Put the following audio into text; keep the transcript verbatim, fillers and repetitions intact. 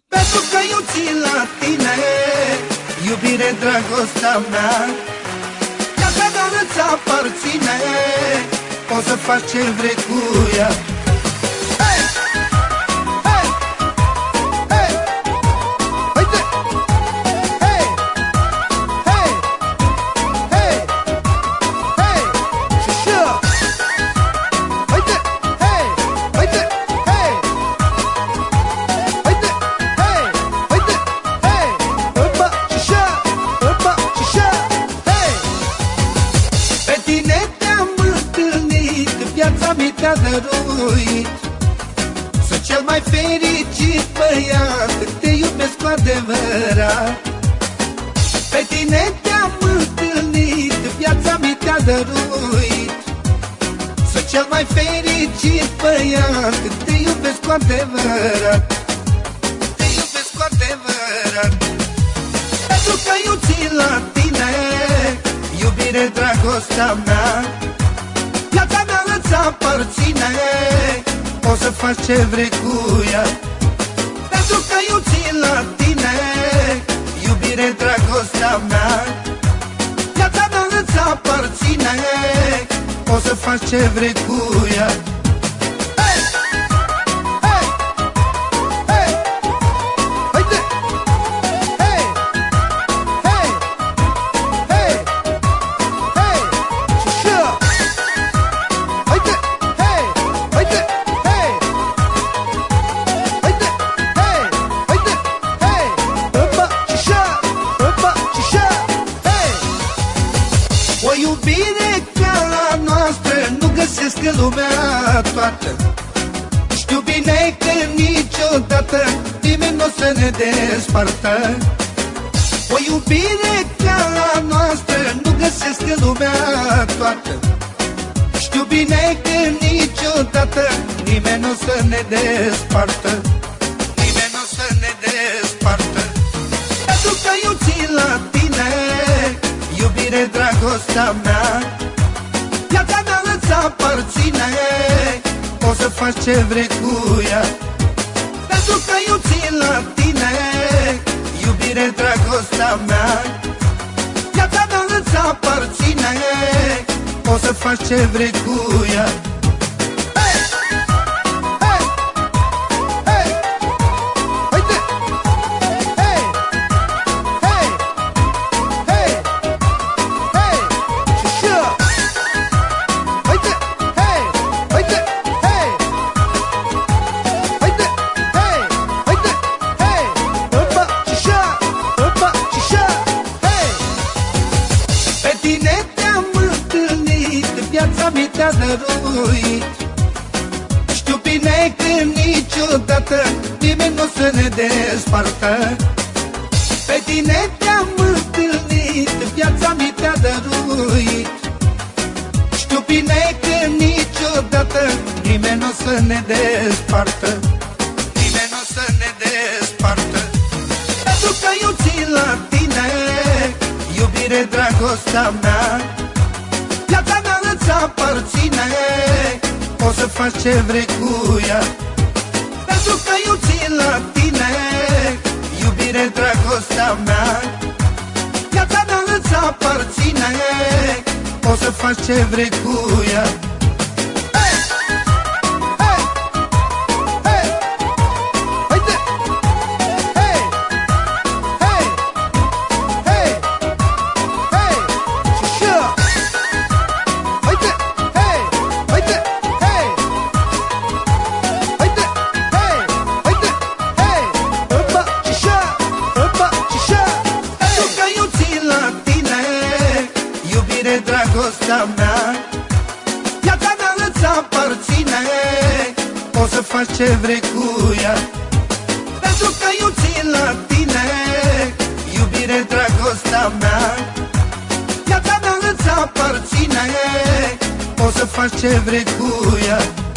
Pentru că eu țin la tine, iubire, dragostea mea. Viața mea îți aparține, poți să faci ce vrei cu ea. Hey! Hey! Hey! Uite! Hey! Hey! Hey! Hey! Și așa! Uite! Hey! Uite! Hey! Uite! Hey! Uite! Hey! Opa! Și așa! Opa! Și așa! Hey! Pe tine te-am întâlnit, viața mi te-a dăruit. Sunt cel mai fericit băiat, te iubesc cu adevărat. Pe tine te-am întâlnit, viața mi te-a dăruit. Sunt cel mai fericit băiat, te iubesc cu adevărat. Te iubesc cu adevărat. Pentru că eu țin la tine, iubire, dragostea mea. Viața mea îți aparține, poți să faci ce vrei cu ea. Pentru că eu țin la tine, iubire, dragostea mea. Viața mea îți aparține, poți să faci ce vrei cu ea. Hey! Hey! Hey! Uite! Hey! Hey! Hey! Hey! Și așa! Uite! Hey! Uite! Hey! Uite! Hey! Uite! Hey! Opa! Și așa! Opa! Și așa! Hey! O iubire ca a noastră nu găsesc în lumea toată. Știu bine că niciodată nimeni nu o să ne despartă. O iubire ca a noastră nu găsesc în lumea toată. Știu bine că niciodată nimeni nu o să ne despartă. Nimeni nu o să ne despartă. Pentru că eu țin la tine, iubire, dragostea mea. Viața mea îți aparține, poți să faci ce vrei cu ea. Pentru că eu țin la tine, iubire, dragostea mea. Viața mea îți aparține, poți să faci ce vrei cu ea. Hey! Hey! Hey! Uite! Hey! Hey! Hey! Hey! Și așa! Uite! Hey! Uite! Hey! Uite! Hey! Uite! Hey! Opa! Și așa! Opa! Și așa! Hey! Pe tine te-am întâlnit, viața mi te-a dăruit. Știu bine că niciodată nimeni nu o să ne despartă. Pe tine te-am întâlnit, viața mi te-a dăruit. Știu bine că niciodată nimeni nu o să ne despartă. Nimeni nu o să ne despartă. Pentru că eu țin la tine, iubire, dragostea mea. Viața mea îți aparține, poți să faci ce vrei cu ea. Pentru că eu țin la tine, iubire, dragostea mea. Viața mea îți aparține, poți să faci ce vrei cu ea. Hey! Hey! Hey! Uite! Hey! Hey! Hey! Hey! Și așa! Uite! Hey! Uite! Hey! Uite! Hey! Uite! Hey! Opa! Și așa! Opa! Și așa! Pentru că eu țin la tine, iubire, dragostea mea. Viața mea îți aparține, poți să faci ce vrei cu ea. Pentru că eu țin la tine, iubire, dragostea mea. Viața mea îți aparține, poți să faci ce vrei cu ea.